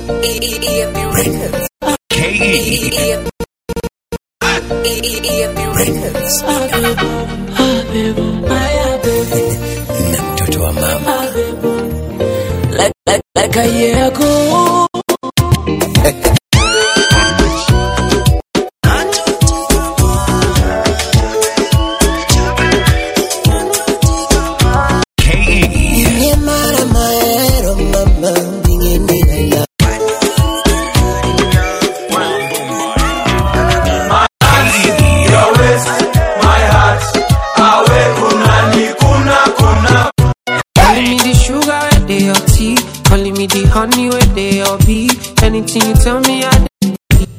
EMU Records. KE. EMU Records. Na mtoto wa mama. Like a year ago. Honey, where they all be. Anything you tell me, I do.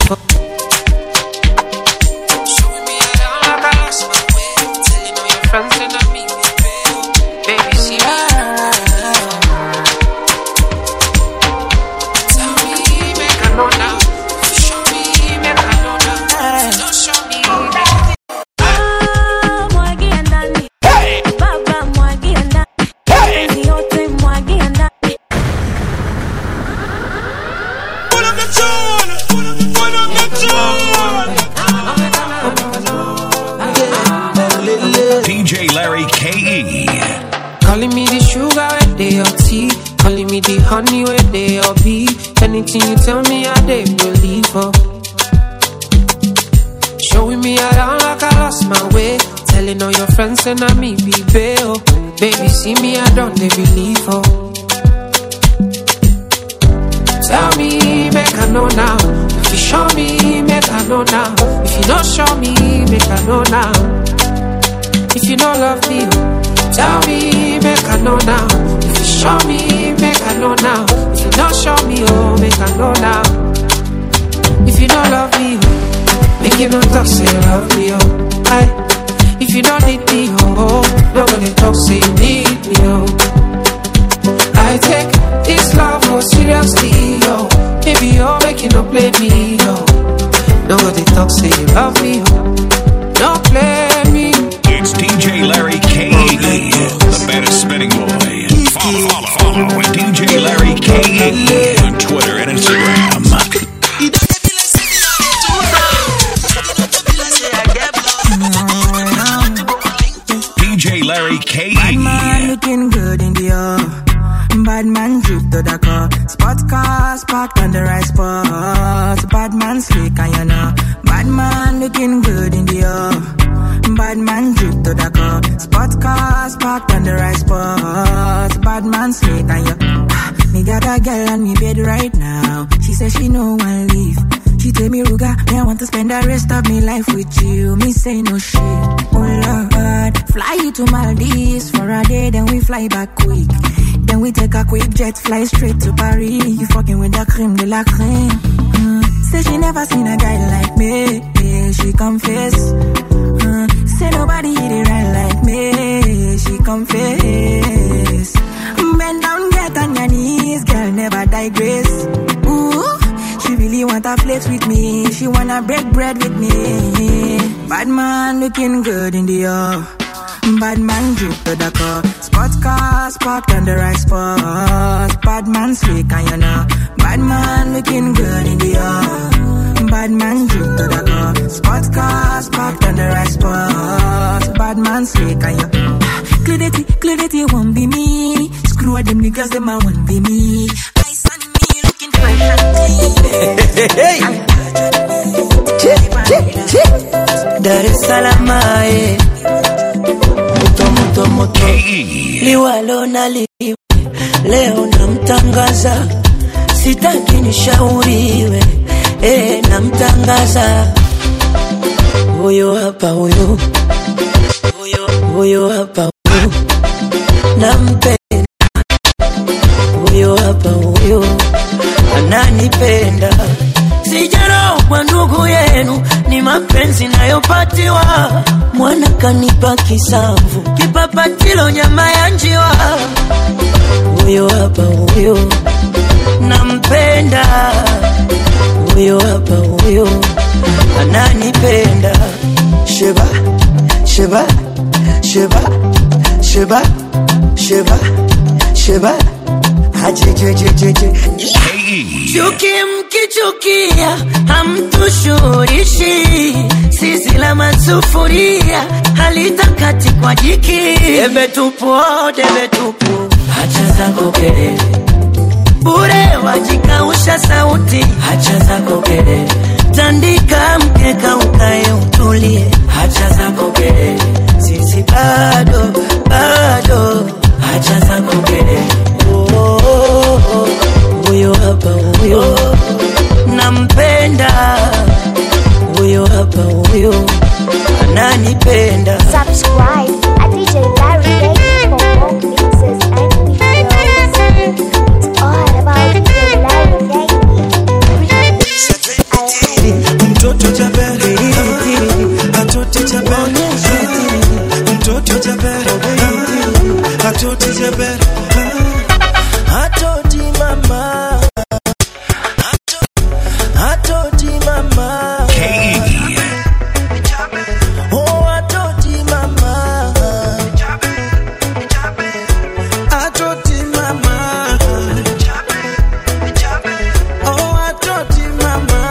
Showing me around like I lost my way. Telling all your friends and I meet me, baby, see me. Tell me, make I know now. Show me, make I know now. Don't show me. Mwagi andani. Hey! Baba mwagi andani. Hey! Yote mwagi andani. DJ Larry KE. Calling me the sugar where they all tea. Calling me the honey where they all be. Anything you tell me, I they believe her. Showing me around like I lost my way. Telling all your friends and I me be bail. Baby, see me, I don't they believe her. Tell me, make I know now. If you show me, make I know now. If you don't show me, make I know now. If you don't love me, tell me, make I know now. If you show me, make I know now. If you don't show me, oh, make I know now. If you don't love me, oh, make you not talk, say you love me, oh. Aye. If you don't need me, oh, nobody talk, say you need me, oh. I take this love more seriously, yo. Maybe you're making no play me, yo. Nobody talk, say you love me, oh. Don't play me. It's DJ Larry KE, the baddest spinning boy. Follow with DJ Larry KE on Twitter and Instagram. DJ Larry KE. Bad man looking good in the bad man drip to the car. Spot cars parked on the right spot. Bad man slick and you know. Bad man looking good in the bad man drip to the car. Spot cars parked on the right spot. Bad man slick and you. Me got a girl on me bed right now. She says she no one leave. She tell me, Ruga, me I want to spend the rest of me life with you. Me say no shit. Oh Lord, fly you to Maldives for a day, then we fly back quick. Then we take a quick jet, fly straight to Paris. You fucking with the creme de la creme. Say she never seen a guy like me. Yeah, she confess. Say nobody hit it right like me. She confess. Bend down, get on your knees, girl, never digress. Ooh, she really wanna flex with me. She wanna break bread with me. Bad man looking good in the bad man drip to the car. Spot cars parked on the right spot. Bad man slick and you know. Bad man looking good in the bad man drip to the car. Spot cars parked on the right spot. Bad man slick and you. Clarity won't be me. Screw all them niggas, them I won't be me. Ice on me looking fresh and clean. Dar es Salaam, moto liwalo na liwe. Leo namtangaza, sitaki nishauriwe. Namtangaza. Huyo hapa huyo. Huyo hapa huyo. Nampenda. Huyo hapa huyo. Ananipenda. Sijaro kwa ndugu yenu, ni mapenzi nayopatiwa. Mwana kanipa kisamvu, kipapatilo nyama ya njiwa. Huyo hapa huyo, nampenda. Huyo hapa huyo, ananipenda. Sheba, sheba, sheba, sheba, sheba, sheba, ajejejejeje. Chuki mkichukia hamtushurishi, sisi la masufuria halitakati kwa jiki. Debe tupu, debe tupu, hacha zako kelele bure, wajikausha sauti, hacha zako kelele. Tandika mkeka ukae utulie, hacha zako kelele. Sisi bado, bado, hacha zako kelele. Huyo hapa huyo nampenda, huyo hapa huyo ananipenda. Subscribe at DJ Larry K for more mixes and videos. It's all about DJ Larry K. Mtoto jabere, atoti jabere, mtoto jabere, atoti jabere, atoti mama, atoti mama, oh atoti mama, atoti mama, oh atoti mama.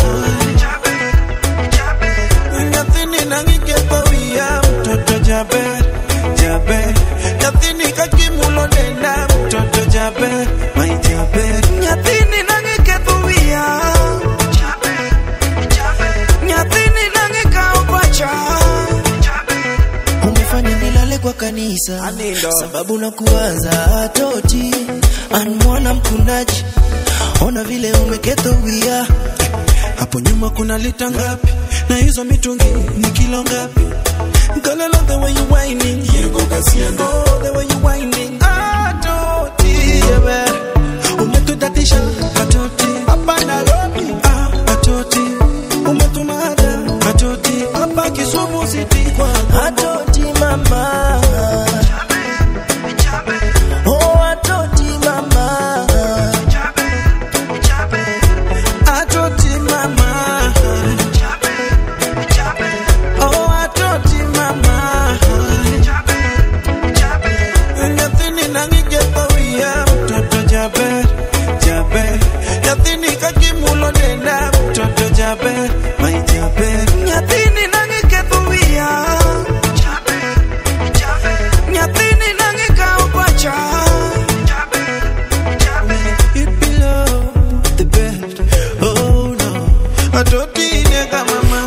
Nothing nangike pawia mtoto jaber, jaber. Nothing kakimulo nena mtoto jaber, my jaber. Nothing nangike pawia, jaber, jaber. Nothing nangika upacha, jaber. Umefanya nilale kwa kanisa, sababu na kuwaza atoti anmwana mkunaji. Ona vile umeketo wia, hapo nyuma kuna lita ngapi? Na hizo mitungi ni kilo ngapi? Girl, I love the way you whining. Oh, the way you whining. Atoti, yeah, umetutatisha. Atoti, hapa Nairobi. Atoti, umetumada. Atoti, hapa Kisumu City kwa. Atoti mama, oh atoti mama, atoti mama. Oh, atoti mama, nothing nangike pawia mtoto jaber, jaber. Nothing kakimulo nena mtoto jaber, my jaber. Nothing nangike pawia, jaber, jaber. Nothing nangika upacha, jaber, jaber. It below the bed, oh no. Atoti nega mama,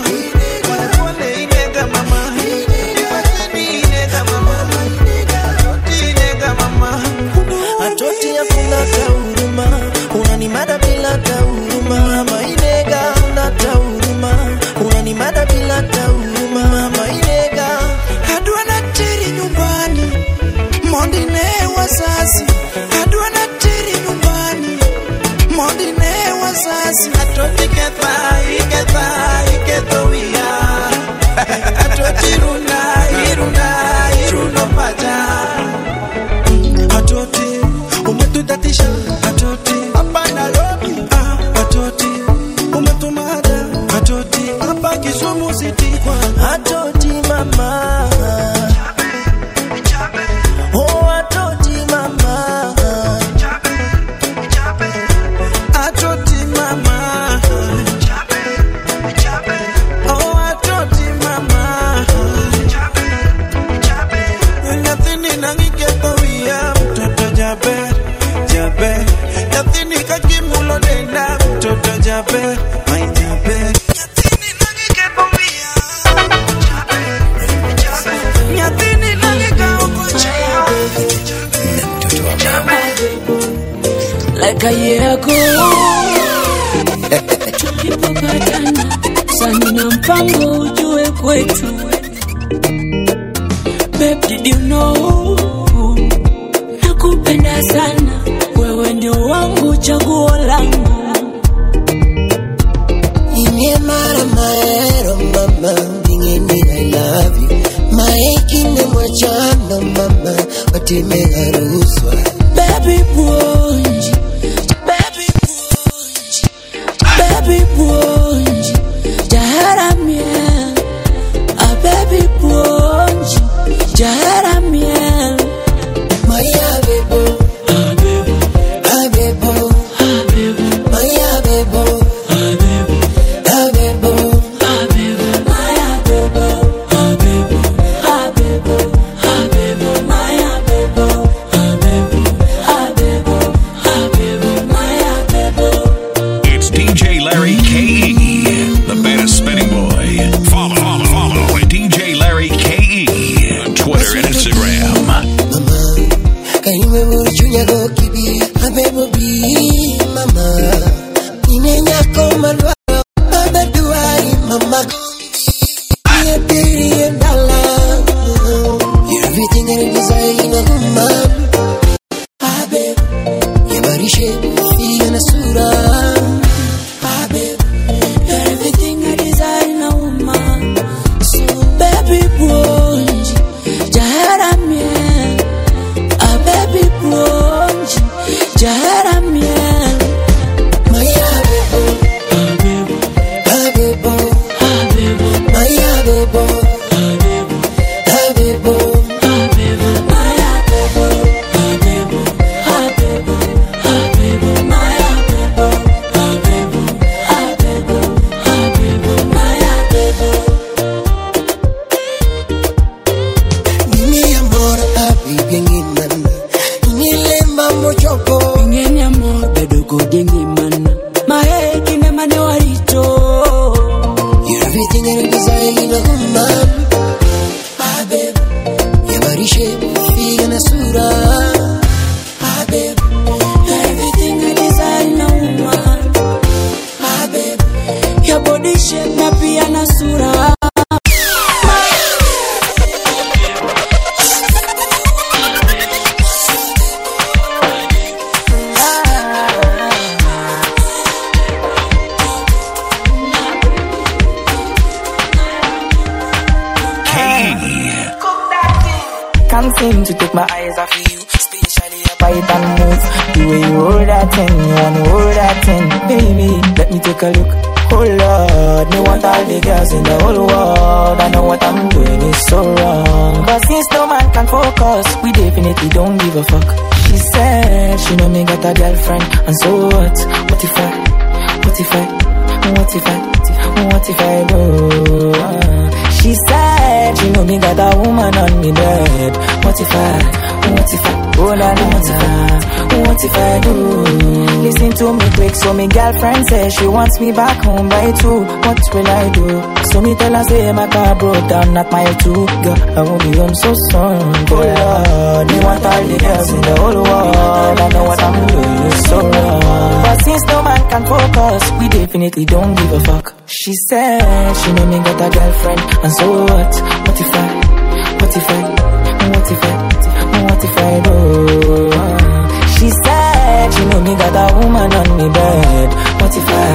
atoti hakuna huruma, unanimada bila huruma, mama inega una huruma, unanimada bila huruma, mama inega. Adua na tiri nyumbani, mondine wazazi, adua na tiri nyumbani, mondine wazazi. Atoti keta, iketo wia, atoti runa, iruno paja. Atoti, umetutatisha. Atoti, hapa Nairobi. Atoti, umetumada. Atoti, hapa Kisumu City kwa. Atoti mama, oh atoti mama, atoti mama, oh atoti mama. Nothing nangike pawia mtoto jaber, jaber. Nothing kakimulo nena mtoto jaber, my jaber. Nothing nangike pawia, nothing nangika ukocha, mtoto wa mama. Like a year ago, tulipopatana sana na mpango ujue kwetu. Babe, did you know nakupenda sana, wewe ndio wangu chaguo langu. Inye mara maero mama, ingeni I love you. Maekine mwachano mama, watime haruswa. Baby Bunji, baby Bunji, baby Bunji, jaharamia. Baby Bunji, jaharamia. Maya bebo, KE, the baddest spinning boy. Follow at DJ Larry KE on Twitter and Instagram. Mama, can you remember Junior go kibi? I baby be mama. Inenya koma lwa, baba duai mama. You're everything I desire in a woman. Ah babe, your body shape, feel and a sura. Ah babe, you're everything I desire in a woman. So baby bronze, jahara miel. Ah baby bronze, jahara miel. My baby, ah baby, ah baby, ah baby, my baby. Can't seem to take my eyes off you, especially a bite and move. The way you hold that thing, you wanna hold that thing. Baby, let me take a look. Oh Lord, me want all the girls in the whole world. I know what I'm doing is so wrong, but since no man can focus, we definitely don't give a fuck. She said she know me got a girlfriend, and so what? What if I do? She said she know me got a woman on me bed. What if I do? Listen to me quick, so me girlfriend says she wants me back home by 2. What will I do? So me tell her say my car broke down at mile 2. Girl, I won't be home so soon. Oh Lord, me want all the girls in the whole world. I know what I'm doing is so wrong, but since no man can focus, we definitely don't give a fuck. She said she know me got a girlfriend, and so what? What if I do? She said she know me got a woman on me bed. What if I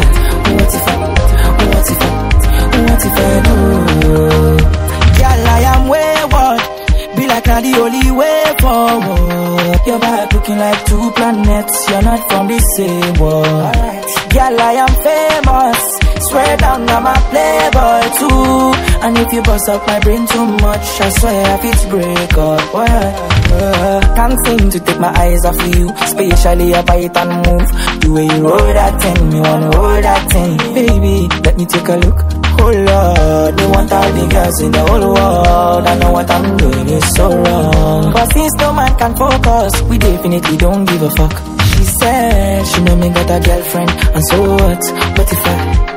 do? Girl, I am wayward, be like not the only way forward. Your vibe looking like 2 planets, you're not from the same world. Girl, I am famous, swear down I'm a playboy too. And if you bust up my brain too much, I swear if it's break up. Can't seem to take my eyes off you, especially a bite and move. The way you roll that thing, me wanna hold that thing. Baby, let me take a look. Oh Lord, me want all the girls in the whole world. I know what I'm doing is so wrong, but since no man can focus, we definitely don't give a fuck. She said she know me got a girlfriend, and so what? What if I do?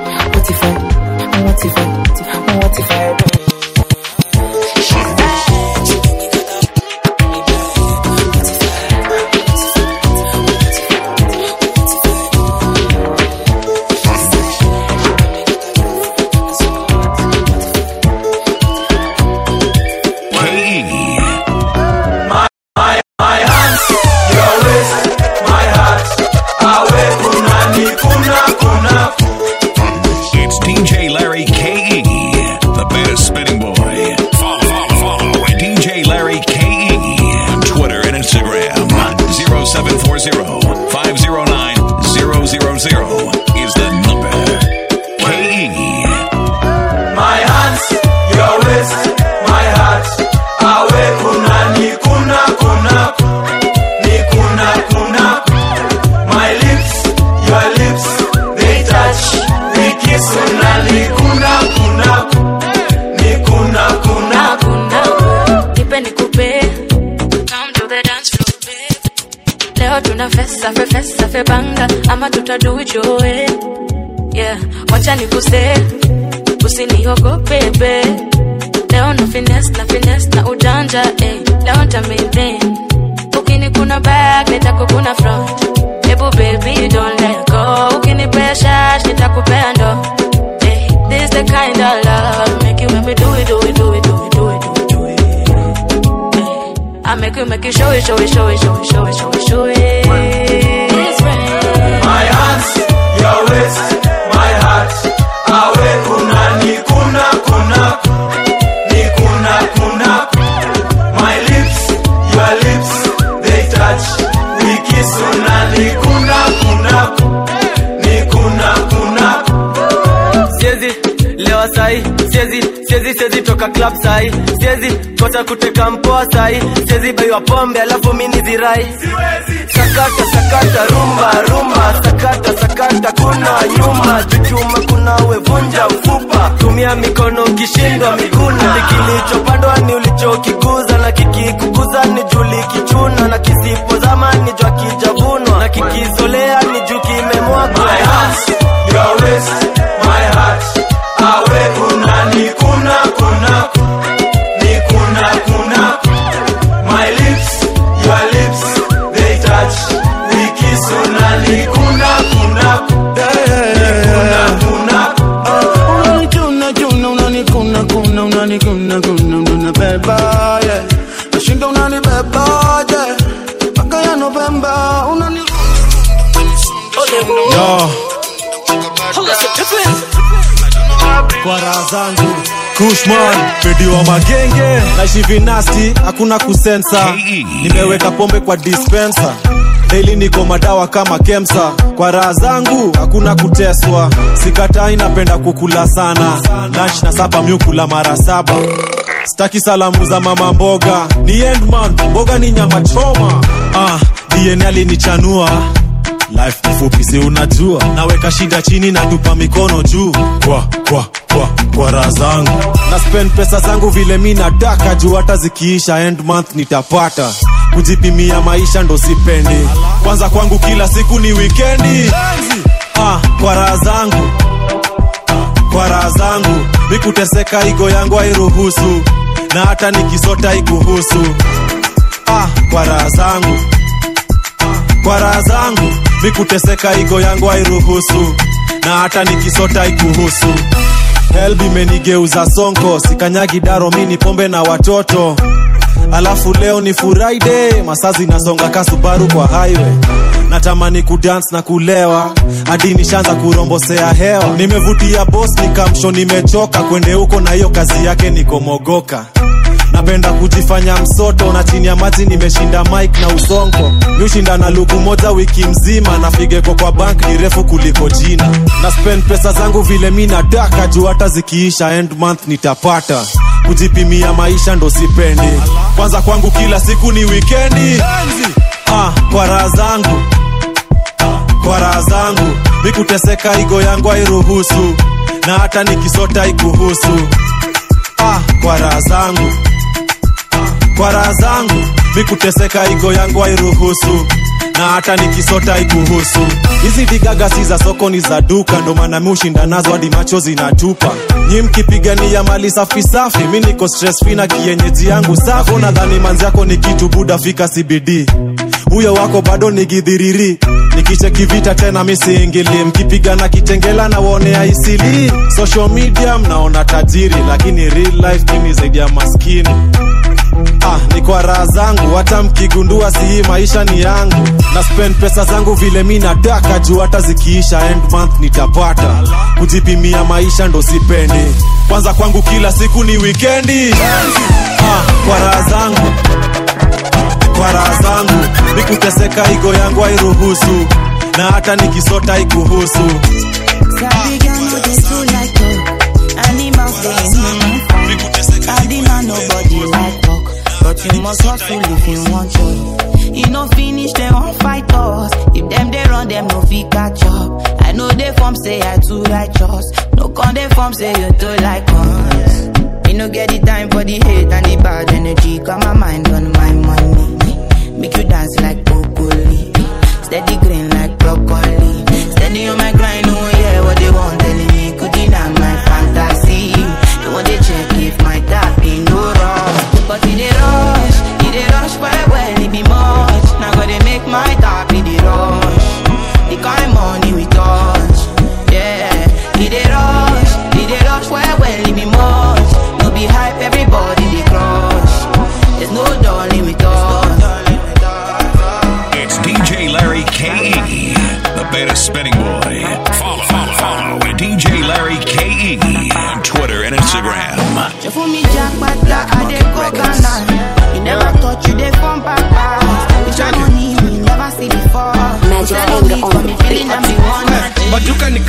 Leo tuna festa fe banga, ama tutadu it your way. Yeah, wacha nikuse, usiniogope babe. Leo na finesse na ujanja, leo nita maintain. Ukini kuna back, nitakukuna front. Ebu baby, don't let go. Ukini pay shash, nitakupea ndo. This the kind of love make you me do it. I make you show it. My hands, your waist, my heart. Awe kuna ni kuna. My lips, your lips, they touch. We kiss una ni kuna. Siezi lewa sai, siezi toka club sai, siezi kosa kuteka mpoa sai, siezi baiwa pombe alafu mini zirai. Sakata rumba, sakata kuna nyuma, chuchuma kuna wevunja mfupa, tumia mikono ukishindwa miguna. Kilichopandwa ni ulichokikuza, na kikikukuza ni juli kichuna, na kisipozama ni jua kijavunwa, na kikizolea ni juu kimemwagwa. My hands, your waist, my heart. Awe kuna ni kuna. My lips, your lips, they touch. We kiss una ni kuna. Unanikuna beba, yeah. Nashinda unanibeba, yeah. Mpaka ya Novemba, Yo. Kwa raha zangu Kushman, video wa magenge. Naishi vinasti, hakuna kusensa. Nimeweka pombe kwa dispenser. Daily niko madawa kama Kemsa. Kwa raha zangu, hakuna kuteswa. Sikatai napenda kukula sana. Lunch na sapa miukula mara 7. Staki salamu za mama mboga. Ni endman, mboga ni nyama choma. DNA alinichanua. Life kifupi si unajua. Naweka shida chini na tupa mikono juu. Kwa raha zangu. Na spend pesa zangu vile mi nataka. Juu hata zikiisha end month nitapata. Kujipimia maisha ndo sipendi. Kwanza kwangu kila siku ni weekendi. Kwa raha zangu. Kwa raha zangu. Mikuteseka igo yangu hairuhusu. Na hata nikisota ikuhusu. Kwa raha zangu. Kwa raha zangu. Mikuteseka igo yangu hairuhusu. Na hata nikisota ikuhusu. Helbi menigeuza sonko. Sikanyagi daro mini pombe na watoto. Alafu leo ni Friday. Masazi nasonga kasubaru kwa highway. Natamani kudance na kulewa. Hadi nishaanza kurombosea hewa. Nimevutia boss nikamsho nimechoka. Kwende huko na hiyo kazi yake nikomogoka. Napenda kujifanya msoto. Na chini ya maji nimeshinda mic na usonko. Niushinda na luku moja wiki mzima. Na figeko kwa bank ni refu kuliko jina. Na spend pesa zangu vile mi nataka. Juu hata zikiisha end month nitapata. Kujipimia maisha ndo sipendi. Kwanza kwangu kila siku ni weekendi. Kwa raha zangu. Kwa raha zangu. Mikuteseka igo yangu hairuhusu. Na hata nikisota ikuhusu. Kwa raha zangu. Kwa raha zangu. Mikuteseka igo yangu hairuhusu. Na hata nikisota ikuhusu. Hizi vigaga si za soko ni za duka. Ndo maana mushinda nazo hadi macho zinatupa. Nyi mkipigania mali safi safi. Mi niko stress free na kienyeji yangu safi. Nadhani manzi yako ni kitu buda fika CBD. Huyo wako bado ni gidhiriri. Nikicheki vita tena misiingili. Mkipigana kitengela na wonea isili. Social media mnaona tajiri. Lakini real life mimi zaidi ya maskini. Ni kwa raha zangu. Hata mkigundua si hii maisha ni yangu. Na spend pesa zangu vile mi nataka. Juu hata zikiisha end month nitapata. Kujipimia maisha ndo sipendi. Kwanza kwangu kila siku ni weekendi. Kwa raha zangu. Kwa raha zangu. Mikuteseka igo yangu hairuhusu. Na hata nikisota ikuhusu. But you must hustle if you want to. You no finish, they won't fight us. If them they run, them no fit catch up. I know they form say I too righteous. No con they form say you too like us. You no get the time for the hate and the bad energy. Got my mind on my money. Make you dance like broccoli. Steady green like broccoli. Steady on my grind, oh yeah, what they want.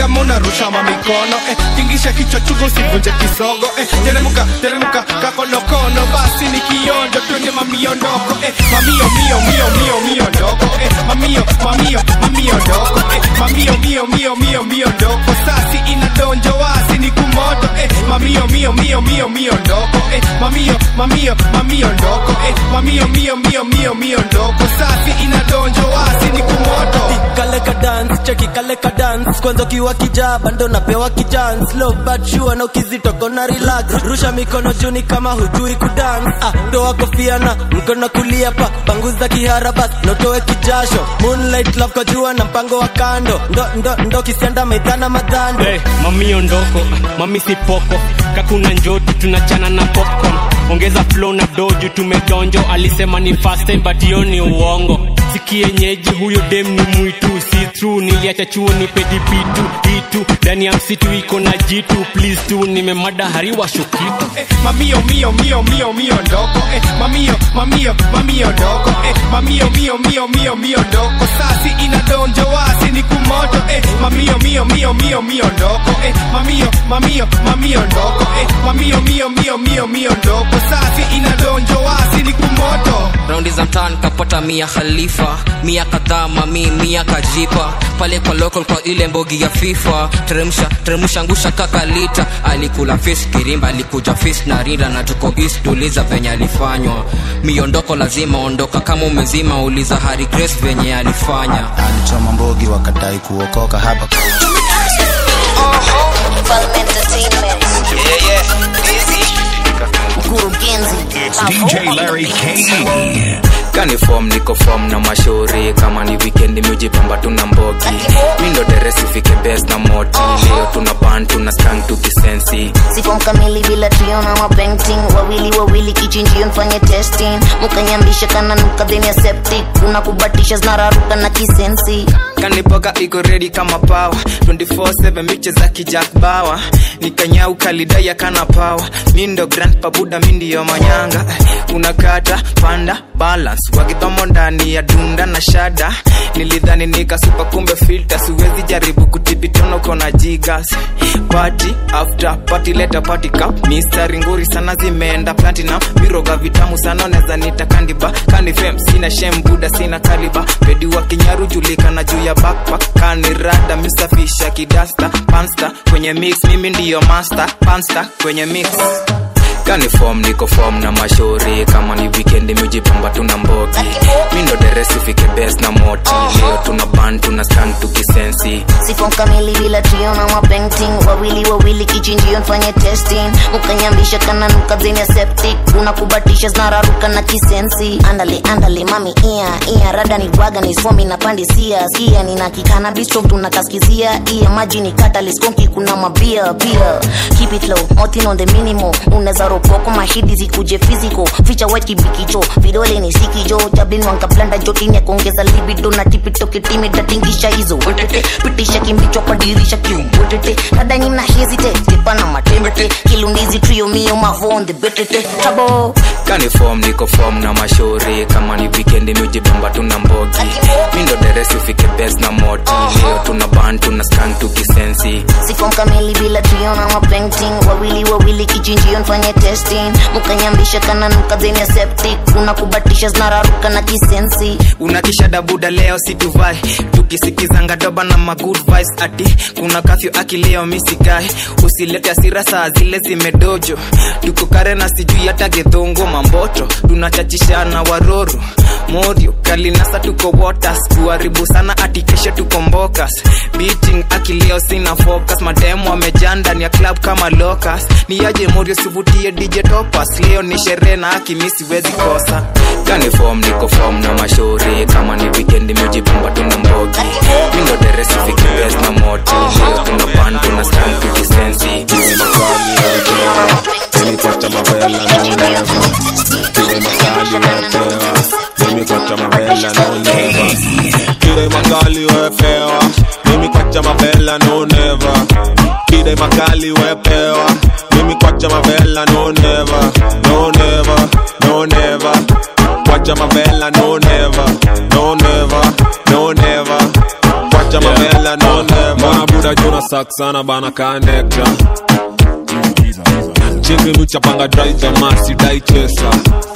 kama unarusha mamikono tingisha kichwa chugo sivunje kisogo teremuka teremuka kakonokono basi ni kionjo twende mamiondoko mamio mio mio mio mio ndoko mamio mamio mamio ndoko mamio mio mio mio mio ndoko sasi inadonjo wasi ni kumoto mamio mio mio mio mio ndoko mamio mamio mamio ndoko mamio mio mio mio mio ndoko sasi inadonjo wasi ni kumoto kaleka dance cheki kaleka dance kwanza kiwa kijaba ndo napewa kijans slow but sure na ukizito kona relax rusha mikono juni kama hujui kudance toa kofia na mkono kulia pa panguza kihara bas notoe kijasho moonlight love kwa jua na mpango wa kando ndo kisianda maidhana madhando mami ondoko mami sipoko kakuna njoti tunachana na popcorn ongeza flow na doju tumedonjo alisema ni fast time but hiyo ni uongo sikienyeji huyo dem ni mwitu see through niliacha chuo ni pedi bitu itu ndani ya msitu iko na jitu please tu nimemada hariwa shukitu mamio mio mio mio mio ndoko mamio mamio mamio ndoko mamio mio mio mio mio ndoko sasi inadonjo wasi ni kumoto mamio mio mio mio mio ndoko mamio mamio mamio ndoko mamio mio mio mio mio ndoko sasi inadonjo wasi ni kumoto raundi za mtaani kapata Mia Khalifa Mia kadhaa mami Mia kajipa pale kwa local kwa ile mbogi ya FIFA teremsha ngusha kakalita alikula fish kirimba alikuja fish na rinda na tuko east tuliza venye alifanywa miondoko lazima ondoka kama umezima uliza Harry Grace venye alifanya alichoma mbogi wakadai kuokoka hapa It's DJ Larry K. Kani form niko form na mashauri kama ni weekend mujipamba tuna mbogi mindo deresi fike best na moti leo tuna band tuna stand to kisensi sifom kamili bila trio na mapainting wawili kichinjio nfanye testing mukanyambisha kana nuka deni ya septic unakubatisha zinararuka na kisensi kani boga iko ready kama power 24/7 miche za kijak bawa nikanyau kalidaya kana power mindo grand pabuda mindi yo manyanga unakata panda balance wakitomo ndani ya dunda na shada nilidhani nika super kumbe filter siwezi jaribu kutipitono kona jigas party after party later party cup mistari nguri sana zimeenda platinum viroga vitamu sana neza nita kandiba kani fame sina shame buda sina kaliba pedi wa kinyaru julika na juu ya backpack kani rada misafisha kidasta pansta kwenye mix mimi ndiyo master pansta kwenye mix Kani form niko form na mashauri kama ni weekend mujipamba tuna mbogi mindo deresi fike best na moti leo tuna band tuna stand to kisensi sifom kamili bila trio na mapainting wawili kichinjio nfanye testing ukanyambisha kana nuka deni ya septic unakubatisha zinararuka na kisensi andale mami iya rada ni waga ni somi na pandisia skia nina kikana bistro tunakaskizia iya maji ni catalyst konki kuna mabia pia keep it low motin on the minimum unaweza ropoko mahidi zikuje physical ficha white kibikicho vidole ni sikijo jablin wanka blanda jotini ya kuongeza libido na tipitoke timi datingisha hizo wetete pitisha kimbicho kwa dirisha kium wetete rada nina hesitate tipa na matembete kilundizi trio mio mavonde betete trouble Kani form niko form na mashauri kama ni weekend mujipamba tuna mbogi mindo deresi fike best na moti leo tuna band tuna stand to kisensi sifom kamili bila trio na mapainting wawili kichinjio nfanye testing mukanyambisha kana nuka deni ya septic unakubatisha zinararuka na kisensi unakisha dabuda leo situvai tukisikizanga doba na magood vibes ati kuna kafyu akileo misikai usilete asira saa zile zimedojo tuko kare na sijui hata gedhongo mamboto tunachachishana waroro morio kalinasa tuko waters kuharibu sana atikeshe tuko mbokas beating akileo sina focus mademu wamejaa ndani ya club kama locus ni aje morio sivutie DJ Topas leo ni sherehe na akimisi wezi kosa Kani form niko form na mashauri kama ni weekend mujipamba tuna mbogi mindo deresi fiki best na moti leo tuna band tuna stand to kisensi Nimepata mavela no never Kile makali wepewa Nimepata mavela no never Kile makali wepewa Nimepata mavela no never Kile makali wepewa Nimepata mavela no never No never, no never Wacha mavela no never No never, no never Wacha mavela mavela no never. Mana buda juna saksana bana connecta. Chingi mchapanga dry jamasi dai chesa.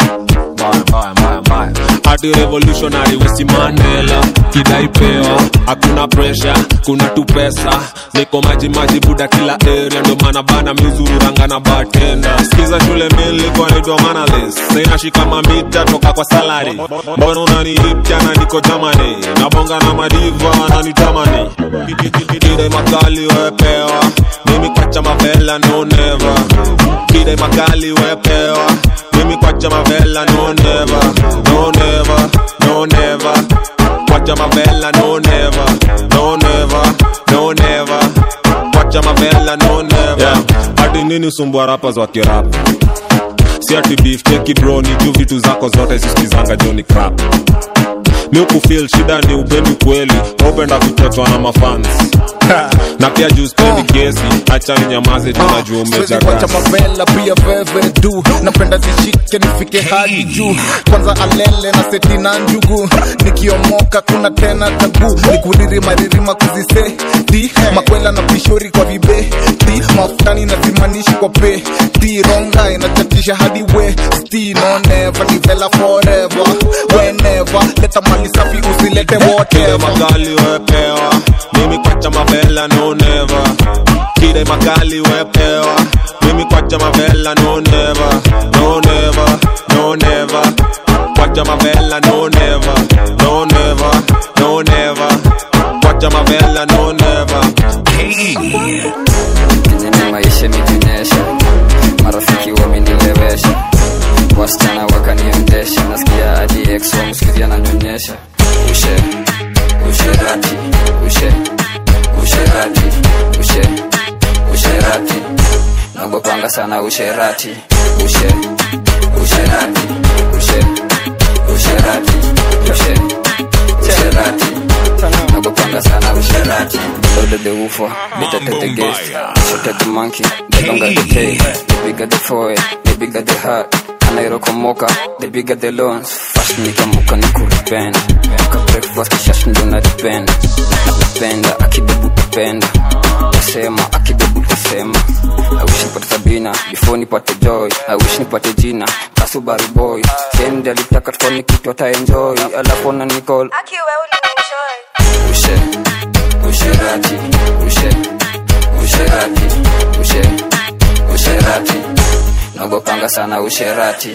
Hadi revolutionary wesi Mandela. Kidai pewa, hakuna pressure, kuna tu pesa. Niko maji buda kila area. Ndo mana bana mizuru ranga na bartender. Skiza shule mili kwa nidwa manalist. Saina shika mamita toka kwa salary. Mbona unani hipya na niko Germany. Nabonga na madiva na nitamani. Kidai makali wepewa, mimi kwacha mavela no never. Kidai makali wepewa, mimi kwacha mavela no never. No never, no never. Kwacha mavela no never. No never, no never. Kwacha mavela no never. Hadi nini usumbua rappers wa kirap. Si ati beef, take it bro. Ni tu vitu zako zote sisikizanga Johnny crap. Miuku feel shida ni upendi kweli. Upenda kutetwa na mafans. Na pia juu spendi kesi. Acha ni nyamaze juna juu umeja gas. Wacha mavela pia veve du. Napenda zishike nifike hadi juu. Kwanza alele na seti na njugu. Nikiomoka kuna tena tagu. Nikuriri maririma kuzise di. Makwela na pishori kwa vibe di. Mafutani na zimanishi kwa pe di. Ronga inachatisha hadi we sti. No never ni vela forever. Whenever leta mali safi usilete whatever. Magali wepewa, mimi kwacha mavela no never. Kide magali wepewa, mimi kwacha mavela no never. No never, no never. Kwacha mavela no never. No never, no never. Kwacha mavela no never. Kijana maisha nijunesha, marafiki wamenilewesha, wasichana wakaniondesha, nasikia hadi ex wangu sikia ananyonyesha. Usherati, nagopanga sana usherati. Nagopanga sana usherati. Loaded the woofer, better than the guest. Shot at the monkey, the longer the tail. The bigger the foil, the bigger the heart. Anairokomoka, the bigger the loans. Fast nikamuka nikuripenda. Ka breakfast kishash ndo naripenda. Napenda, akibebu tapenda. Tasema, akibebu tasema. I wish nipate Sabina, before nipate Joy. I wish nipate Gina, Kasubaru boy. Sendi alitaka tukoni kitu ata enjoy. Alafu na Nicole Aki wewe enjoy. Usherati. Nagopanga sana usherati.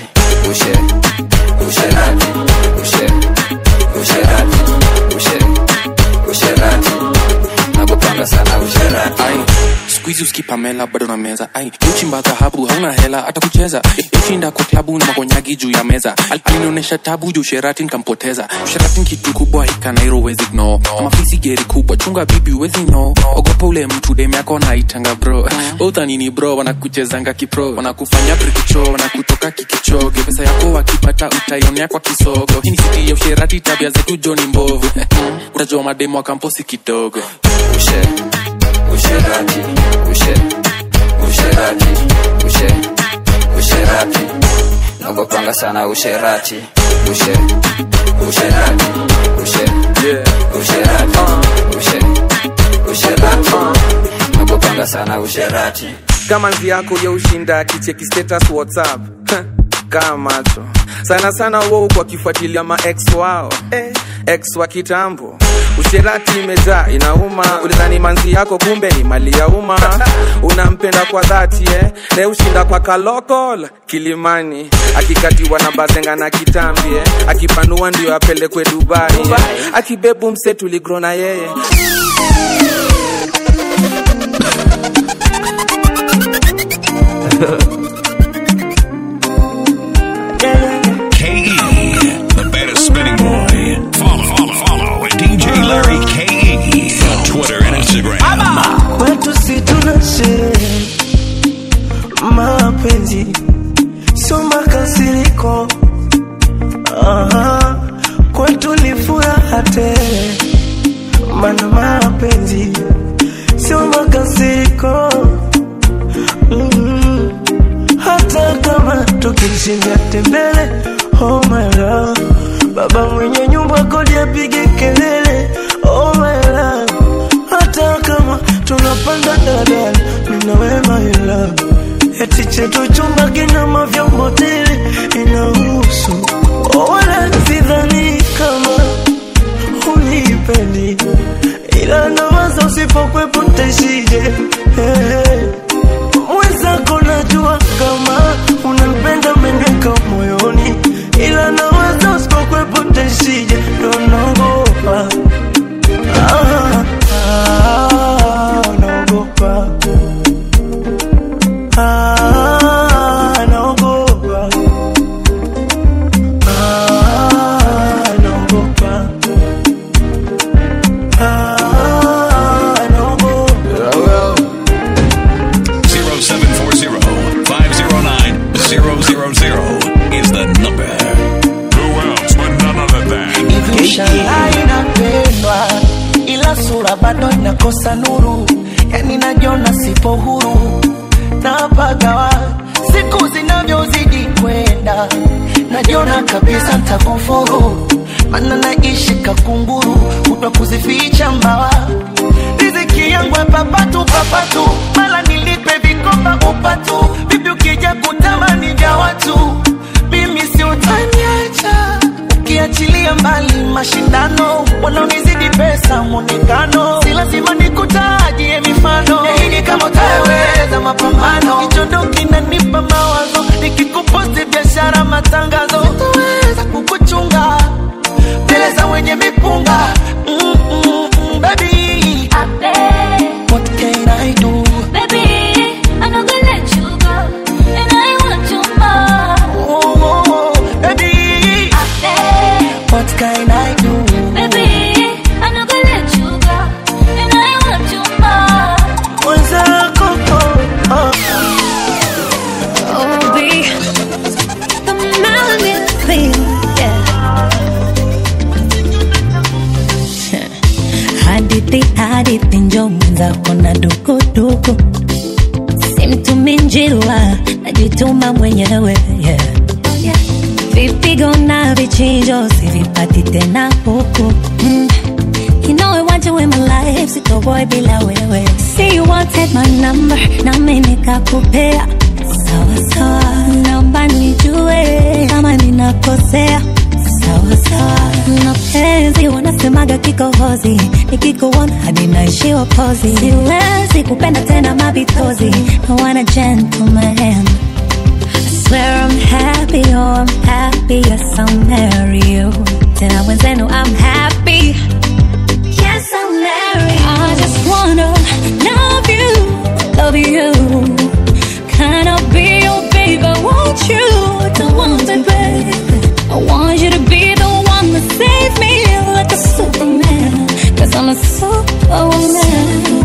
Nagopanga sana usherati. Squeeze uskipamela bado na meza. Uchimba dhahabu hauna hela hata kucheza. Ushinda kwa klabu na makonyagi juu ya meza. Alinionyesha tabu juu usherati nikampoteza. Usherati kitu kubwa ikanairo wezi ignore. Ama fisi geri kubwa chunga bibi wezi no. Ogopa ule mtu deme yako naitanga bro. Uthanini bro wanakuchezanga kipro. Wanakufanya prikicho wanakutoka kikichoge. Pesa yako wakipata utaionea kwa kisogo. Hii ni city ya usherati tabia zetu Johnny mbovu. Utajua mademo wa kamposi kidogo. Usherati. Nagopanga sana usherati. Nagopanga sana usherati. Kama nzi yako ya ushinda kicheki status WhatsApp. Kama macho sana wao kwa kifuatilia ma ex wao. Ex wa kitambo. Usherati imejaa inauma. Ulidhani manzi yako kumbe ni mali ya umma. Unampenda kwa dhati na ushinda kwa kalokol Kilimani. Akikatiwa na bazenga na kitambi akipanua ndio apelekwe Dubai. Akibebu msetu ligrona yeye. KE, the baddest spinning boy. Follow at DJ Larry KE on Twitter and Instagram. Kwetu si tunashe mapenzi sio makasiriko. Kwetu ni furaha tele. Maana mapenzi sio makasiriko. Hata kama tukishinda tembele. Oh my love, baba mwenye nyumba kodi apige kelele. Oh my love, daladala, mina we my love. Eti chetu chumba kina mavyombo tele inahusu. Wala sidhani kama unipendi, ila nawaza usipokwepo ntaishije. Mwenzako najua kama unanipenda meneka moyoni, ila nawaza usipokwepo ntaishije. Ndo naogopa, naogopa, is the number. Who else but none other than Shanghai inapendwa, ila sura bado inakosa nuru. Yani najiona sipo huru, napagawa siku zinavyozidi kwenda. Najiona kabisa nitakufuru, maana naishi kakunguru, kutwa kuzificha mbawa. Riziki yangu papatu papatu, mala nilipe vikoba upatu. Bibi ukija kutamani vya watu, mimi si utaniacha. Ukiachilia mbali mashindano, wanaonizidi pesa mwonekano, si lazima nikutajie mifano. Nahidi kama utaweza mapambano, kichondo kinanipa mawazo. Nikikuposti biashara matangazo, sitaweza kukuchunga mbele za wenye mipunga. Baby, what can I do? Baby, I'm not gonna let you go, and I want you more. Baby, what can I do? Baby, I'm not gonna let you go, and I want you more. What's up, Oh, be the melody thing, yeah. Hadithi njo mwenzako na dukuduku, simtumi njiwa, najituma mwenyewe, yeah. Vipigo na vichinjo, sivipati tena huku. You know I want you in my life, sito boy bila wewe. See you wanted my number, na mimi nikakupea. Sawa sawa, naomba nijue kama ninakosea. Sawa sawa, mapenzi wanasemaga kikohozi, nikikuona hadi naishiwa pozi. Siwezi kupenda tena mabitozi, I want a gentleman. I swear I'm happy, oh I'm happy, yes I'll marry you. Tena wenzenu I'm happy, yes I'll marry you. I just wanna love you, can I be your baby, won't you, don't want me baby. I want you to be the one that save me like a Superman, 'cause I'm a superwoman.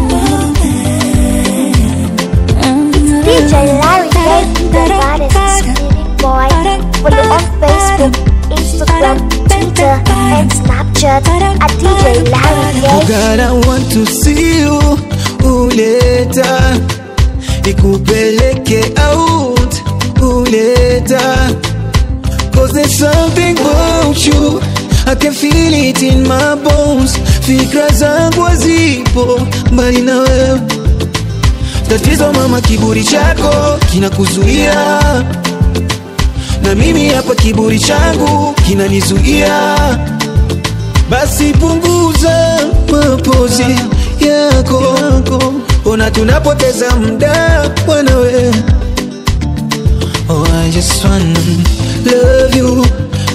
DJ Larry K, the baddest music boy. Follow on Facebook, Instagram, Twitter, and Snapchat at DJ Larry K. Oh God, I want to see you uleta, nikupeleke out uleta. 'Cause there's something about you, I can feel it in my bones. Fikra zangu hazipo mbali na wewe. Tatizo mama, kiburi chako kinakuzuia, na mimi hapa kiburi changu kinanizuia. Basi punguza mapozi yako, ona tunapoteza muda bwana we. Oh, I just wanna love you.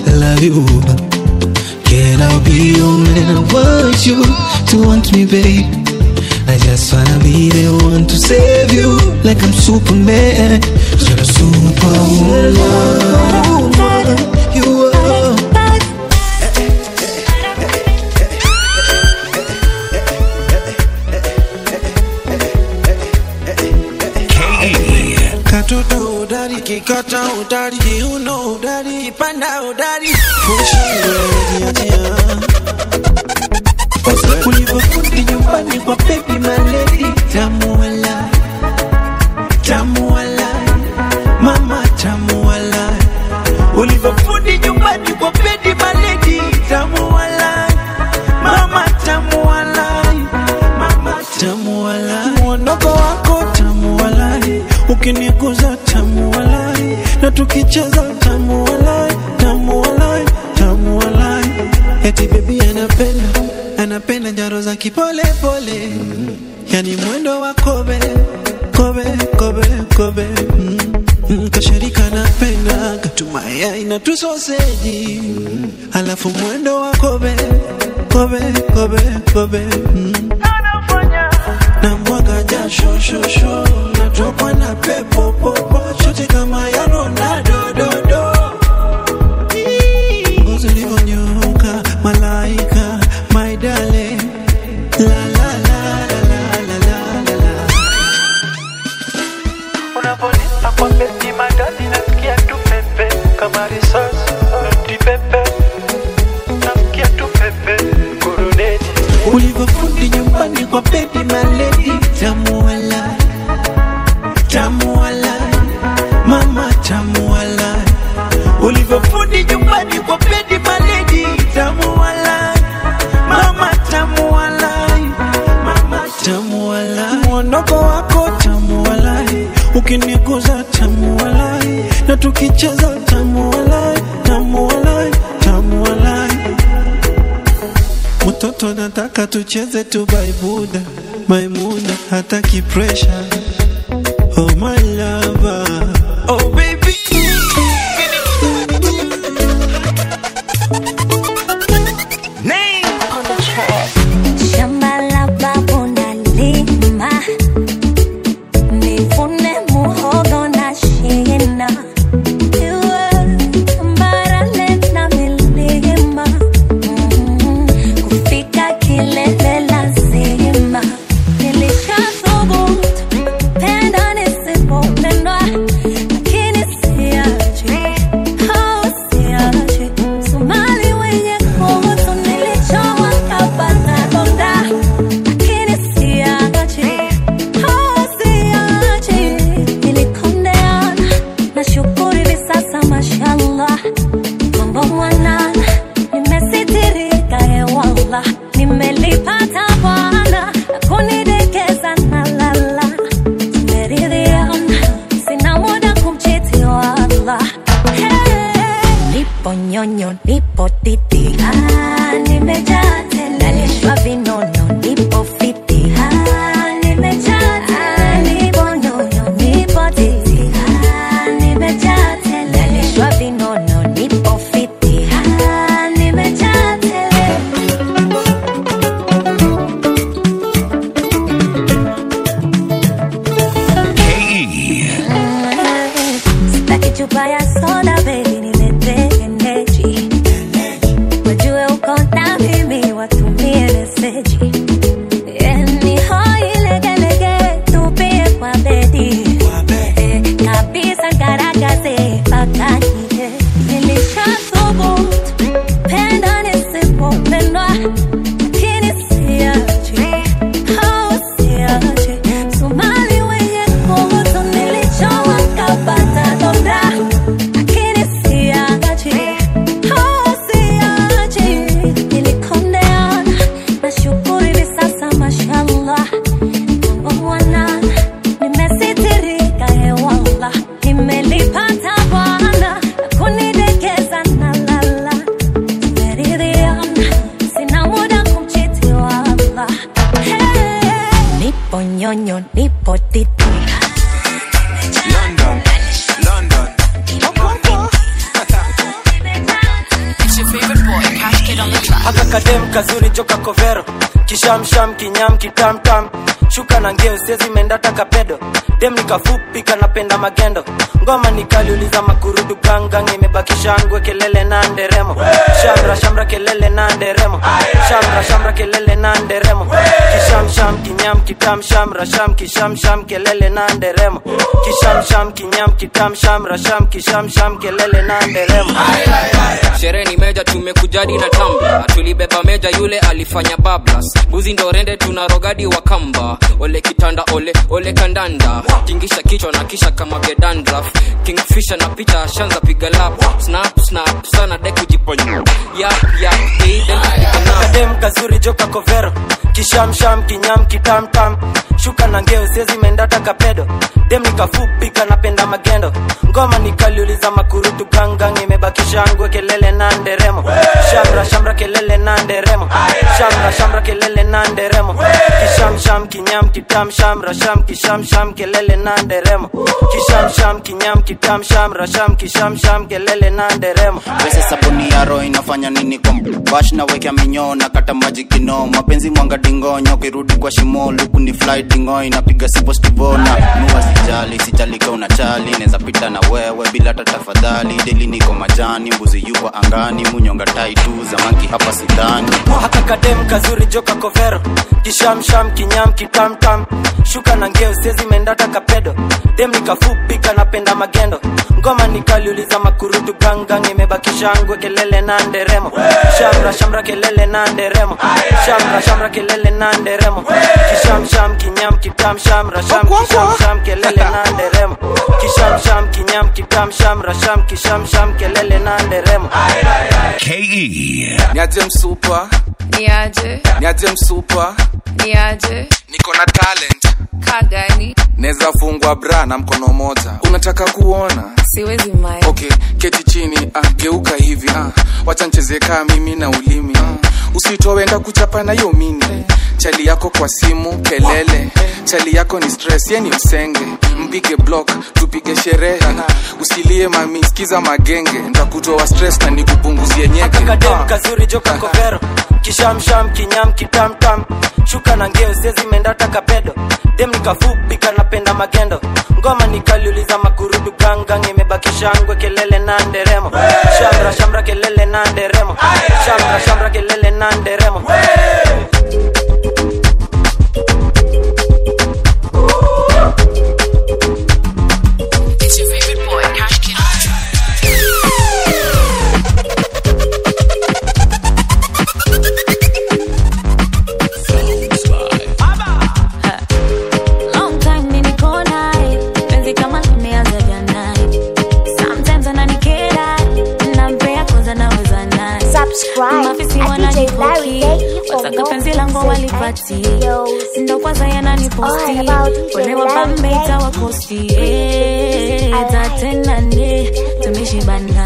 Can I be your man? I want you to want me, babe. I just wanna be the one to save you, like I'm Superman. You're a superwoman. You are. Katoto udari, kikata udari, kiuno udari, kipanda udari, fushingo ulivyofundi nyumbani kwa baby maledi. Tamu wala, mama tamu wala. Ulivyofundi nyumbani kwa baby maledi. Tamu wala, mama tamu wala, mama tamu wala. Muonoko ukiniguza tamu walai, na tukicheza tamu walai, tamu walai, tamu walai. Eti baby anapenda njaro za kipole pole, yani mwendo wa kobe, kobe, kobe, kobe. Kasharika napenda katumaya ina tu sausage, alafu mwendo wa kobe, kobe, kobe, kobe. Na mwaga jasho shosho, natokwa na pepo popo, shote kama ya Ronaldo do do. Ngozi ulivyonyoka malaika, my darling, la la la la la la la la. Unaponipa kwa beti madadi nasikia tu pepe, kama risasi noti pepe, nasikia tu pepe kuruneti. Ulivyofundi nyumbani kwa beti maledi, tamu walai, tamu walai, mama tamu walai. Ulivyofundi nyumbani kwa beti maledi, tamu walai, mama tamu walai, mama tamu walai. Mwonoko wako tamu walai, ukiniguza tamu walai, na tukicheza tamu walai, tamu walai, tamu walai. Mtoto nataka tucheze tu baibuda, Maimuna hataki pressure. Oh my lover, oh baby. Name on the track. Shambala babu nalima, nivune muhogo na shina. Iwe tambarale na milima, kufika kilele lazima. Nilishathubutu penda nisipopendwa, lakini siachi, siachi. Somali wenye kuhusu nilichowa kapata donda, lakini siachi, siachi. Nilikondeana na shukuru hivi sasa mashallah, mambo mwanana nimesitirika hewala, nimelipata Bwana na kunidekeza na lala. Tumeridhiana, sina muda kumchiti wala. Nipo nyonyo, nipo titi, nimejaa tele. Nalishwa vinono, nipo fiti, nimejaa tele. Nipo nyonyo, nipo titi, nimejaa tele. Nalishwa vinono, nipo fiti, nimejaa tele. Sitaki chupa ya soda baby, nilete energy. Wajue uko na mimi, watumie meseji. Ni hoi legelege, tupie kwa bedi. Kabisa garagaze, paka nje. Nilishathubutu penda nisipopendwa, lakini siachi, siachi. Somali wenye kuhusu nilichowa kapata donda, lakini siachi, siachi. Nilikondeana na shukuru hivi sasa mashallah, mambo mwanana nimesitirika hewala, nimelipata Bwana na kunidekeza na lala. Tumeridhiana, sina muda kumchiti wala. Nipo nyonyo, nipo titi, London, London. It's your favorite boy, Cash Kid on the track. Haka kadem kazuri joka kovero, kishamsham kinyam kitamtam, shuka na ngeo sezi mendata kapedo. Dem nikafupi kanapenda magendo, ngoma nikaliuliza makurudu gangang, imebakisha ngwe kelele na nderemo. Shamra shamra kelele na nderemo, shamra shamra kelele na nderemo. Kishamsham kinyam kitam shamra sham kishamsham kelele na nderemo. Kishamsham kinyam kitam shamra sham kishamsham kelele na nderemo. Sherehe ni meja, tumekujadi na tamba, tulibeba meja yule alifanya bablas. Buzi ndo rende tunarogadi wa kamba, ole kitanda ole kandanda. Tingisha kichwa na kisha kama gedandraf, kingfisher na picha shanza piga lap. Snap snap sana de kujiponya, yap yap hey then Kadem kazuri joka kovero kishamsham kinyam kitamtam shuka na ngeo sezi mendata kapedo dem nikafupi kanapenda magendo ngoma nikaliuliza makurutu gangang imebakisha ngwe kelele na nderemo shamra kelele na nderemo shamra kelele na nderemo kishamsham kinyam kitam shamra kelele na nderemo kishamsham kinyam kitam shamra kelele na nderemo pesa sabuni ya roho inafanya nini kwa bash na weka minyo na kata maji kino mapenzi mwanga dingonyo kirudi kwa shimo luku ni fly dingo inapiga sipo stivona nuwa sijali kwa unachali neza pita na wewe bila tafadhali deli niko majani mbuzi yuko angani munyonga tai tu zamanki hapa sidhani haka kadem kazuri joka kovero kishamsham kinyam kitamtam shuka na ngeo sezi mendata kapedo dem nikafupi kanapenda magendo ngoma nikaliuliza makurutu gangang imebakisha ngwe kelele na nderemo shamra kelele na nderemo shamra kelele na nderemo kishamsham kinyam kitam shamra kelele na nderemo kishamsham kinyam kitam shamra kelele na nderemo KE Niaje msupa Niaje msupa Niko na talent Kagani Neza fungwa bra na mkono moja Unataka kuona Siwezi mai Okay, keti chini, geuka hivi wacha nicheze kama mimi na ulimi Usitoe enda kuchapa na hiyo mini Chali yako kwa simu, kelele Chali yako ni stress, ye ni msenge Mpige block, tupige sherehe Usilie mami, sikiza magenge Nitakutoa stress na nikupunguzie nyeke Kakadem kazuri joka kovero kishamsham kinyam kitamtam shuka na ngeo sezi mendata kapedo dem nikafupi kanapenda magendo ngoma nikaliuliza makurudu gangang imebakisha ngwe kelele na nderemo shamra kelele na nderemo shamra kelele na nderemo It's your favorite boy Cash Kid Subscribe at DJ Larry Wataka penzi lango walipati ndo kwanza yananiposti wale wapambe itawakosti tatenane tumeshibana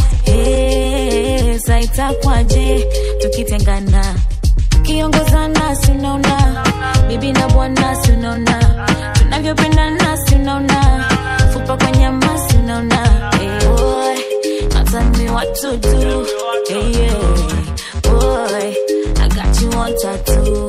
saitakwaje tukitengana kiongozana sunaona bibi na bwana sunaona tunavyopendana sunaona fupa kwa nyama sunaona boy tell me what to do boy I got you on tattoo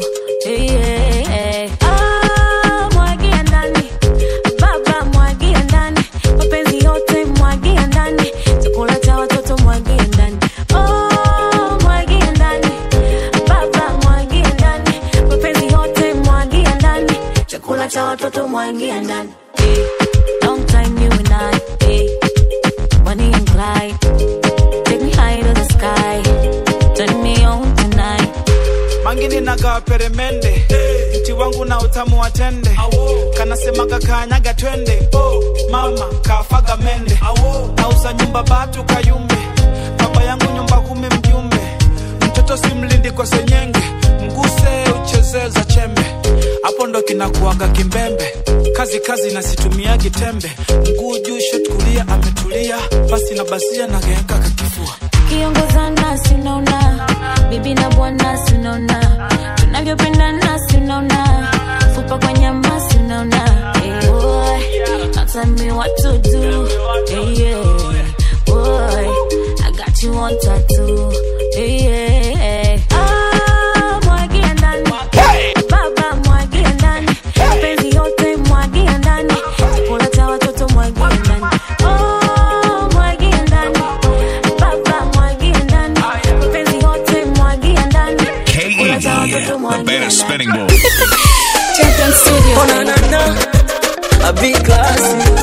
mwagia ndani baba mwagia ndani mapenzi yote mwagia ndani chakula cha watoto mwagia ndani mwagia ndani baba mwagia ndani mapenzi yote mwagia ndani chakula cha watoto mwagia ndani long time you and I Bonnie and Clyde take me high to the sky turn me on tonight mangini naga peremende mti wangu na utamu wa tende kanasemaga kanyaga twende mama kafaga mende nauza nyumba batu kayumbe baba yangu nyumba 10 mjumbe mtoto simlindi kwa senyenge mguse uchezeza chembe hapo ndo kinakuaga kimbembe kazi na situmia kitembe mguu juu shot kulia ametulia basi na basia na geeka kakifua kiongozana sunaona bibi na bwana sunaona tunavyopendana sunaona fupa kwa nyama sunaona boy tell me what to do boy I got you on tattoo mwagia ndani baba mwagia ndani mapenzi yote mwagia ndani chakula cha watoto mwagia ndani mwagia ndani baba mwagia ndani mapenzi yote mwagia ndani chakula cha watoto mwagia ndani. The better spinning boy. Champion Studio. Oh, na. A big class.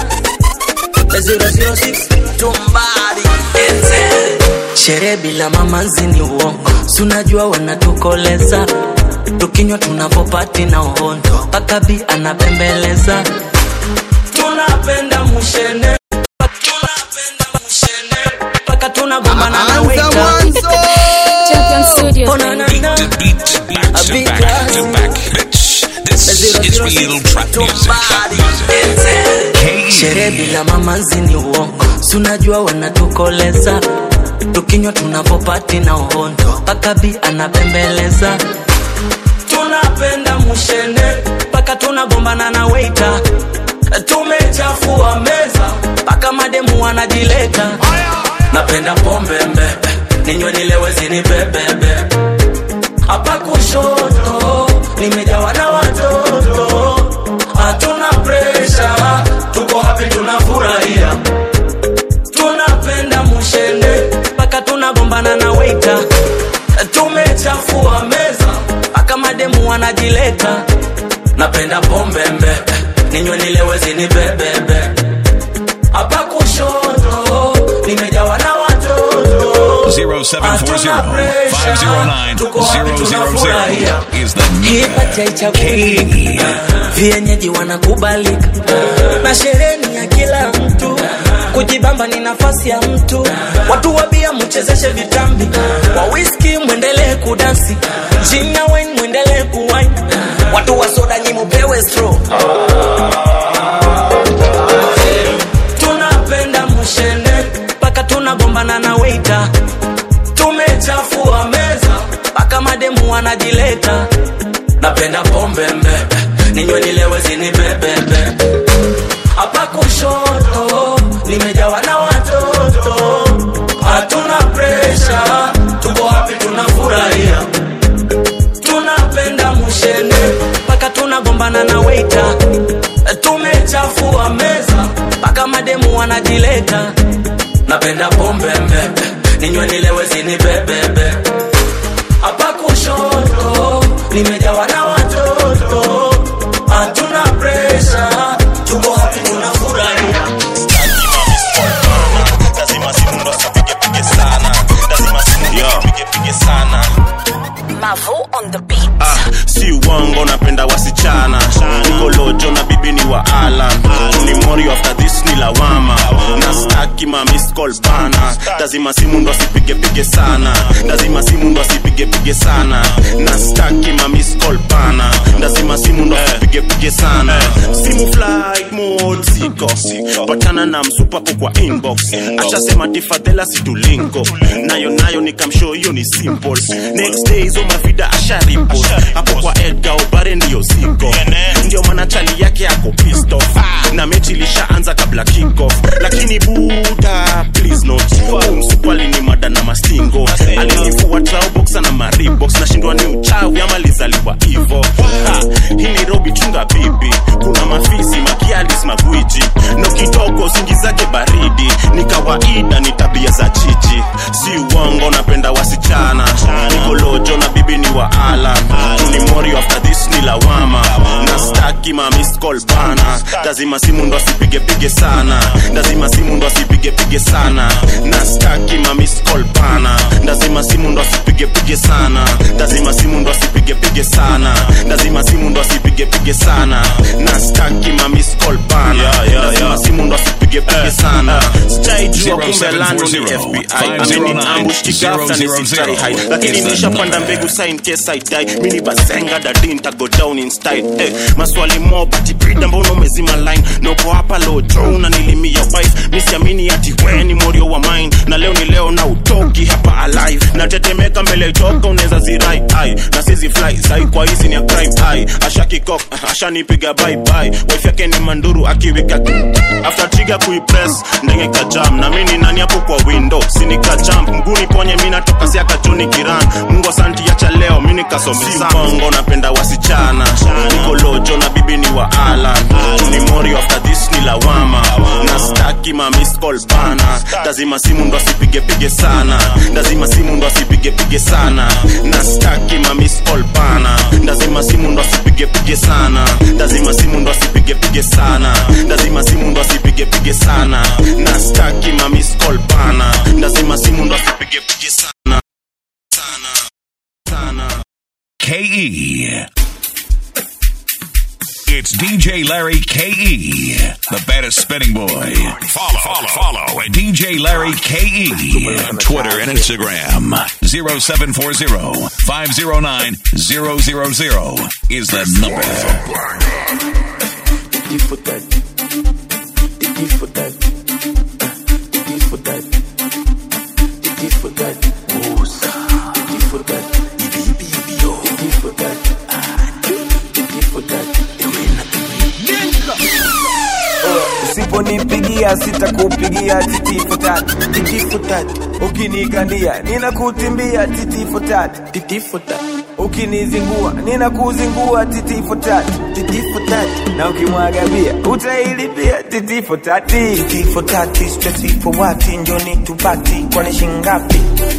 006 Tumbadi. Sherehe bila mamanzi ni uongo. Sunajua wanatukoleza. Tukinywa tunapopati na uhondo. Pakabi anapembeleza. Tunapenda mushene. Paka tunagombana na weka. studio. Oh, na, na, na. Back to back hits. This is real trap music. Sherehe bila mamanzi ni uongo, sunajua wanatukoleza, tukinywa tunavopati na uhondo, paka bi anabembeleza. Tunapenda mushene, paka tunagombana na waiter, tumechafua meza, paka mademu wanajileta. Napenda pombe mbebe, ninywe nilewe zinibebebe. Hapa kushoto, nimejawa na watoto, hatuna pressure, tuko happy tunafurahia. Tunapenda mushene, paka tunagombana na waiter, tumechafua meza, paka mademu wanajileta. Napenda pombe mbebe, ninywe nilewe zinibebebe. Hapa kushoto, nimejawa na watoto, 0740-509-000 is the KE. Vienyeji wanakubalika na sherehe ya kila mtu, kujibamba ni nafasi ya mtu. Watu wabia mchezeshe vitambi, wa whisky muendelee kudansi, gin na wine muendelee kuwine, watu wa soda nyi mupewe straw. Tunapenda mushene, paka tunagombana na waiter, tumechafua meza, paka mademu wanajileta. Napenda pombe mbebe, ninywe nilewe zinibebebe. Hapa kushoto, nimejawa na watoto, hatuna pressure, tuko happy tunafurahia. Tunapenda mushene, paka tunagombana na waiter, tumechafua meza, paka mademu wanajileta. Napenda pombe mbebe, ninywe nilewe zinibebebe. Hapa kushoto, nimejawa na watoto, hatuna pressure, tuko happy tunafurahia. Lazima simu ndo sipige pige sana, lazima simu ndo sipige pige sana. Mavo on the beat. Si uongo napenda wasichana, niko lojo na bibi ni wa Alan, ni mori after this ni lawama, na staki ma miss call bana. Lazima simu ndo sipige pige sana, lazima simu ndo sipige pige sana, na staki ma miss call bana. Lazima simu ndo sipige pige sana. Simu flight mode siko, patana na msupa kwa inbox, ashasema tifadhela situlingo, nayo nikamshow hiyo ni simple. Next day hizo mavida asharipo, hapo kwa Edgar Obare ndiyo ziko, ndio maana chali yake yako pissed off, na mechi ilishaanza kabla kick off. Lakini buda please not, msupali ni mada na mastingo, alinifua trao boxa na maribox, na shindwa ni uchawi ama lizaliwa hivo. Hii ni Robi chunga bibi, kuna mafisi makialis magwiji, no kitoko singi zake baridi, ni kawaida ni tabia za chichi. Si uongo napenda wasichana, niko lojo na bibi ni wa Alan, ni mori after this ni lawama, na staki ma miss call bana. Lazima simu ndo sipige pige sana, lazima simu ndo sipige pige sana, na staki ma miss call bana. Lazima simu ndo sipige pige sana, lazima simu ndo sipige pige sana, lazima simu ndo sipige pige sana, na staki ma miss call bana. Lazima simu ndo sipige pige sana. Sijaijua kumbe lando ni FBI, ameni ambush kigafta ni sitari high, lakini nishapanda mbegu sign case I die. Mini basenga dadin ta go down in style. Maswali mo bati brida mbono mezima line, noko hapa low drone nilimia wife, misiamini ati weni morio wa mine, na leo ni leo na utoki hapa alive, na tetemeka mbele toka uneza zirai ai, na sizi fly sai kwa hizi ni a crime ai, ashaki kok ashanipiga bye bye, wife yake ni manduru akiwika after trigger kuipress ndenge ka jam, na mimi nani hapo kwa window sinika jump mguni ponye mimi natoka sia kajoni kiran. Mungu asante acha leo mimi nikasomesa. Bongo napenda wasichana, niko lojo na bibi ni wa Alan, ni mori after this ni lawama, na staki ma miss call bana. Lazima simu ndo sipige pige sana, lazima simu ndo sipige pige sana, na staki ma miss call bana. Lazima simu ndo sipige pige sana, lazima simu ndo sipige pige sana, lazima simu ndo sipige pige sana, na staki ma miss call bana. Lazima simu ndo sipige pige sana sana. KE It's DJ Larry KE, the baddest spinning boy. Follow at DJ Larry KE on Twitter and Instagram. 0740-509-000 is the number. Usiponipigia sitakupigia titi futat. Ukinikandia ninakutimbia titi futat. Ukinizingua ninakuzingua titi futat. Na ukimwaga bia utailipia titi futat. Stress for what? Njoni tupati kwani shingapi?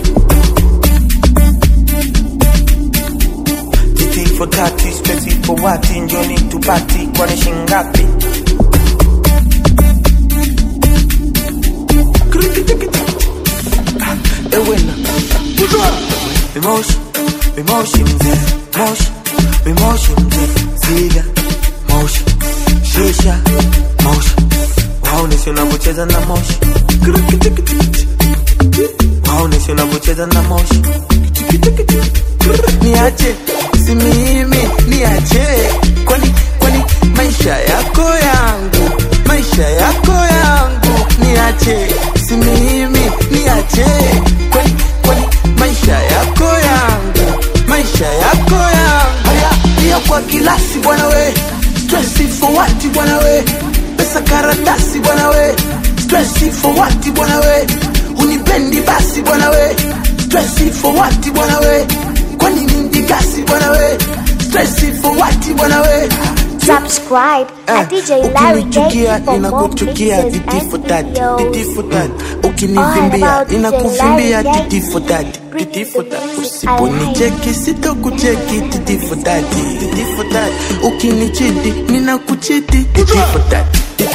Titi futat, stress for what? Njoni tupati kwani shingapi? Ewena Emotion Ziga Motion Shisha Motion Waoneshe unavyocheza na moshi. Waoneshe unavyocheza na moshi. Niache, si mimi, niache. Kwani maisha yako yangu. Niache, si mimi, niache. Kwani maisha yako yangu. Haya, pia kwa kilasi bwana we. Stress for what bwana we. Pesa karatasi bwana we. Stress for what bwana we. Unipendi basi bwana we. Stress for what bwana we. Kwani ningigasi bwana we. Stress for what bwana we. Subscribe at DJ Larry KE for more mixes and videos. Ukinivimbia ninakuvimbia titi for that. Usiponicheki sitokucheki titi for that. Ukinichiti ninakuchiti titi for that.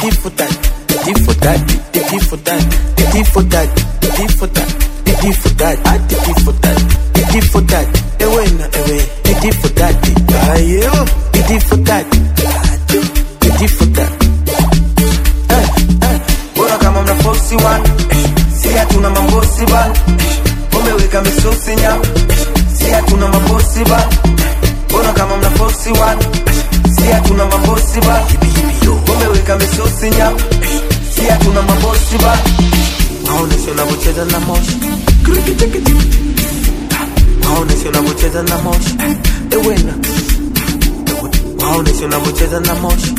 Ewena titi for that. Ayo titi for that. Bora kama mna force one. Si hatuna mambosi ba. Umeweka misosi nyama. Si hatuna mambosi ba. Bora kama mna force one. Si hatuna mambosi ba. Umeweka misosi nyama. Si hatuna mambosi ba. Waoneshe unavyocheza na moshi. Waoneshe unavyocheza na moshi. Ewena waoneshe unavyocheza na moshi.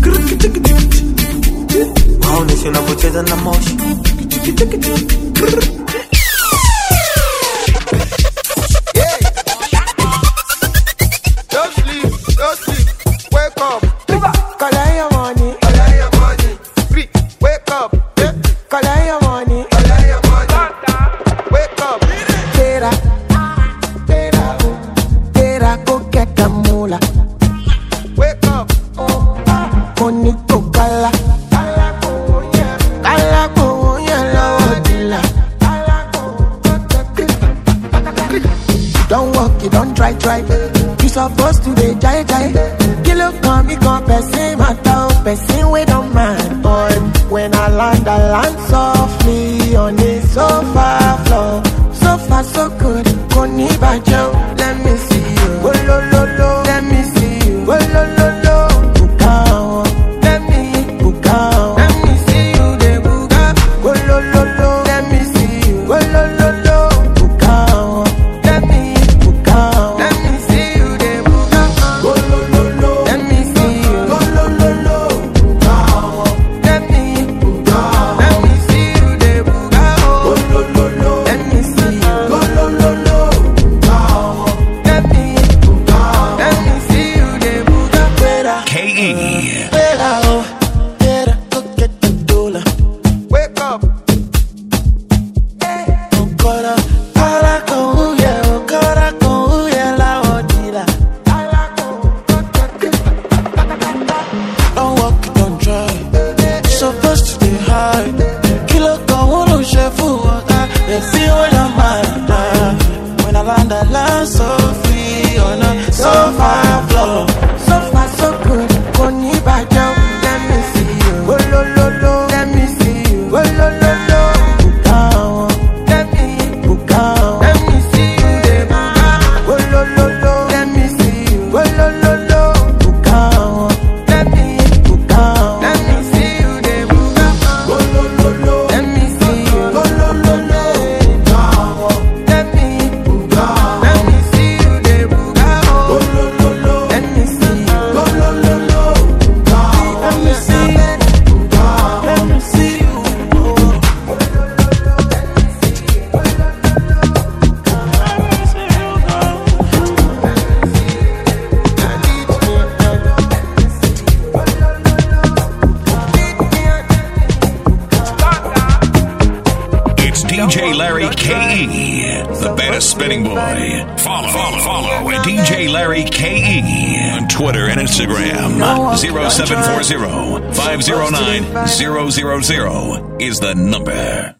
Waoneshe unavyocheza na moshi. Don't sleep, wake up. Collect your money. Free, wake up. Collect your money. Wake up. Tera, go get the moolah. Wake up. Bonito kala. Kala kuya la odila. Don't walk, you don't try. You supposed to be jai. Kilo come, me come, person my town, person we don't mind. Boy, when I land softly on the sofa floor. So far so good, koni bajo. Let me see you. Oh lo lo lo. Let me see you. Oh lo lo lo. Bukao. Let me bukao. Let me see you de buka. Oh lo lo lo. Let me see you. Oh lo lo lo. Bukao. Let me bukao. Let me see you de buka. Oh lo lo lo. Let me see you. Oh lo lo lo. Bukao. Let me bukao. Let me see you de buka. Oh lo lo lo. Let me see you. Oh lo lo lo. Bukao. the baddest spinning boy. Follow at DJ Larry KE on Twitter and Instagram. 0740-509-000 is the number.